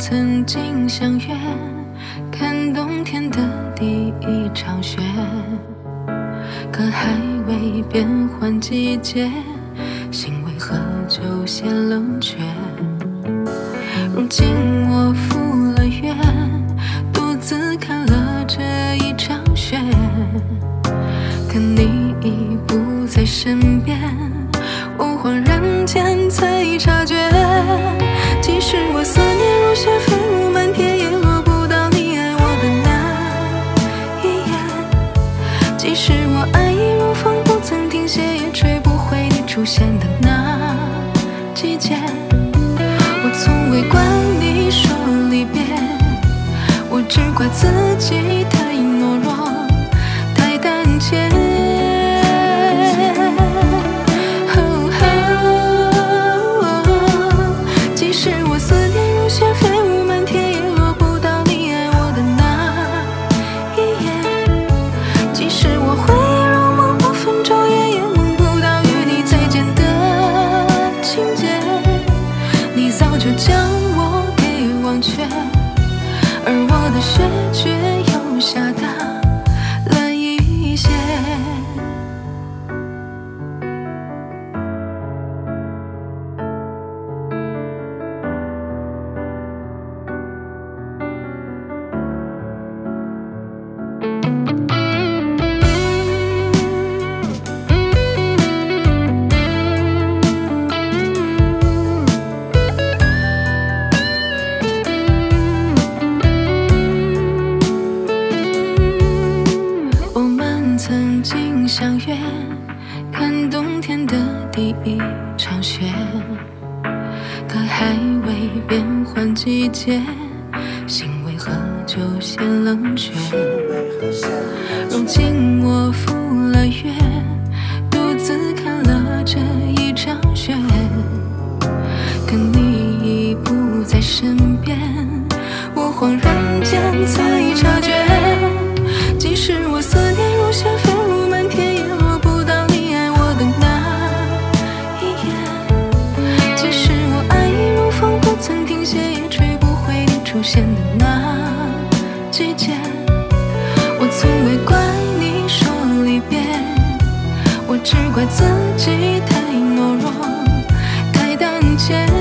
曾经相约，看冬天的第一场雪，可还未变换季节，心为何就先冷却？如今我赴了约，独自看了这一场雪，可你已不在身边，我恍然间才察觉，即使我思念如雪，飞舞满天，也落不到你爱我的那一眼；即使我爱意如风，不曾停歇，也吹不回你出现的那季节。我从未怪你说离别，我只怪自己太懦弱，太胆怯。即使我思念如雪，飞舞满天，也落不到你爱我的那一眼；即使我回忆如梦，不分昼夜，也梦不到与你再见的情节。你早就将我给忘却，而我的雪却又下大了一些。曾经相约，看冬天的第一场雪，可还未变换季节，心为何就先冷却？如今我赴了约，独自看了这一场雪，可你已不在身边，我恍然间才察觉，即使我思念如雪，飞舞满天，也落不到你爱我的那一眼；即使我爱意如风，不曾停歇，也吹不回你出现的那季节。我从未怪你说离别，我只怪自己太懦弱，太胆怯。